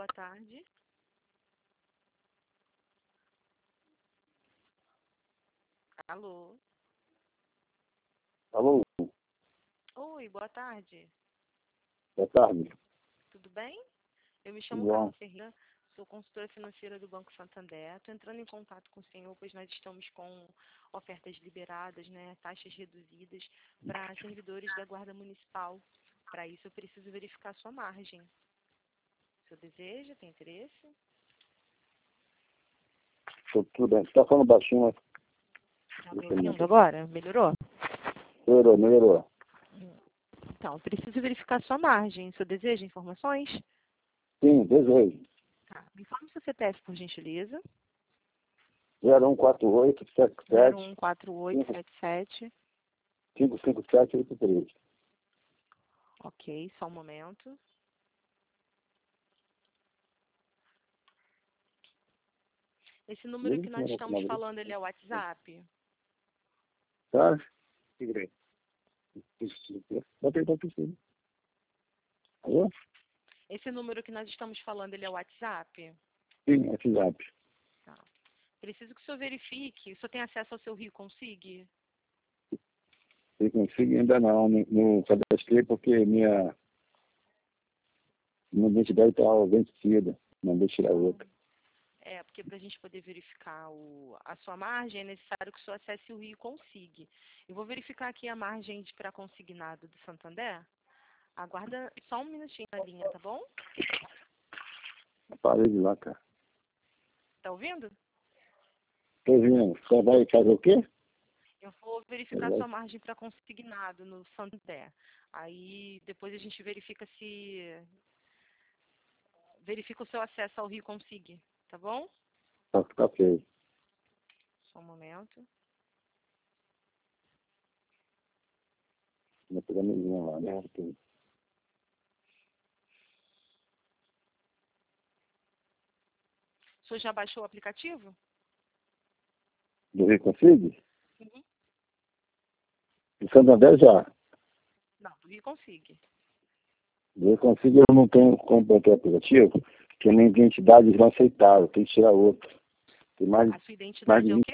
boa tarde. Alô? Alô, Oi, boa tarde. boa tarde. Tudo bem? Eu me chamo Tudo bom? Carla Ferreira, sou consultora financeira do Banco Santander. Estou entrando em contato com o senhor, pois nós estamos com ofertas liberadas, né, taxas reduzidas para servidores da Guarda Municipal. Para isso, eu preciso verificar a sua margem. O senhor deseja, tem interesse? Tudo bem. Você está falando baixinho, mas Está me ouvindo agora? Melhorou? melhorou. Então, eu preciso verificar a sua margem. O senhor deseja informações? Sim, desejo. Tá. Me informe o seu CPF, por gentileza. 0148 77 014877. 55783. Ok, só um momento. Esse número que nós estamos falando, ele é o WhatsApp? Tá? Botei para piscina. Alô? Esse número que nós estamos falando, ele é o WhatsApp? Sim, WhatsApp. Tá. Preciso que o senhor verifique. O senhor tem acesso ao seu Rio Consig? Eu consigo ainda não cadastrei porque minha identidade está vencida. Não vou tirar outra. Porque para a gente poder verificar a sua margem, é necessário que o senhor acesse o Rio Consig. Eu vou verificar aqui a margem para consignado do Santander. Aguarda só um minutinho na linha, tá bom? Parei de lá, cara. Tá ouvindo? Tô vendo. Você vai fazer o quê? Eu vou verificar a sua margem para consignado no Santander. Aí depois a gente verifica o seu acesso ao Rio Consig, tá bom? Tá ok. Só um momento. Vou pegar minha lá, né? O senhor já baixou o aplicativo? Do Rio Consig? Uhum. Do Santander já. Não, do Rio Consig. Do Rio Consig eu não tenho como botar o aplicativo, porque a minha identidade não aceitável, tem que tirar outra. Tem mais A sua de identidade é o 20 quê?